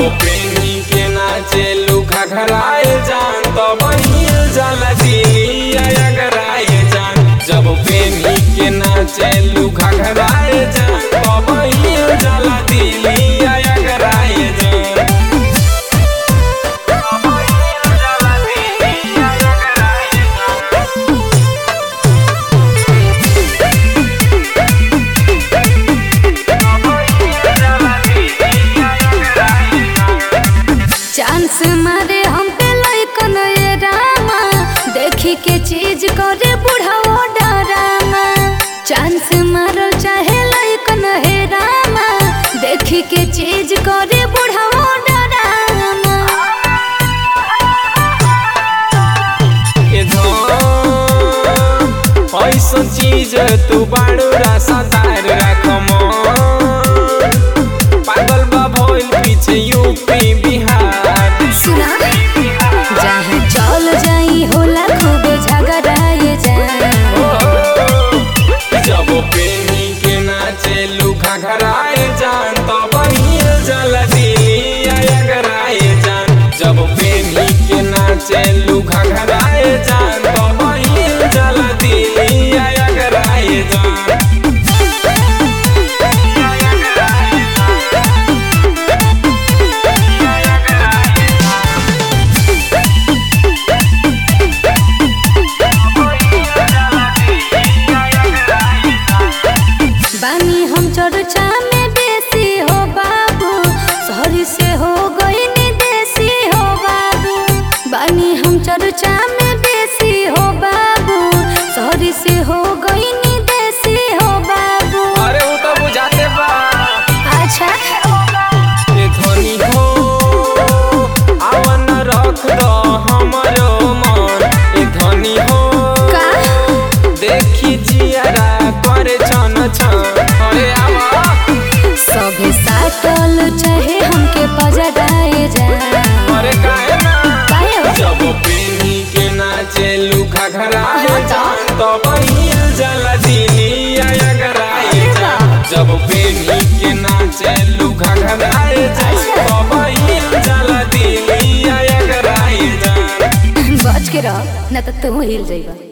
प्रेमी के नाचे लुखा घराए जान तब हिल जाला दिली अगराए जान। जब प्रेमी के नाचे लुखा घराए जान तब हिल जाला दिली अगराए जान। चांस मारे हम पे लइकन ये रामा, देखी के चीज करे बुढ़ाओ डरामा। चांस मारो चाहे लइकन हे रामा, देखी के चीज करे बुढ़ाओ डरामा। ऐसा चीज तू बाड़ू रासादार रखम पागल बा भइल पीछे यूपी बिहार। सुना जहाँ चल जाई होला खूबे झगड़ाए जाए। जब प्रेमी के नाचे लुखा घराए जान तब हिल जाला दिली अगराए जान। जब प्रेमी के नाचे लुखा घराए जान तब हिल जाला दिली अगराए जान। बानी हम चर्चा में बेसी हो बाबू, शहरी से हो गई देसी हो बाबू। बानी हम चर्चा में बेसी हो बाबू, शहरी से हो गई देसी हो बाबू। अरे वो तो बुझाते बा। अच्छा ए धनी हो आवन रख दो हमरो मन। ए धनी हो का देखी जियारा करे छन छन। अरे आवा सभी साटल चाहे हमके पजड़ाए जाए। अरे काहे ना काहे हो? जब प्रेमी के नाचे लुखा घराए जान तब हिल जाला दिली अगराए जान। जब प्रेमी के नाचे लुखा घराए जान तब हिल जाला दिली अगराए जान। बच के रह न तो तू हिल जाइबा।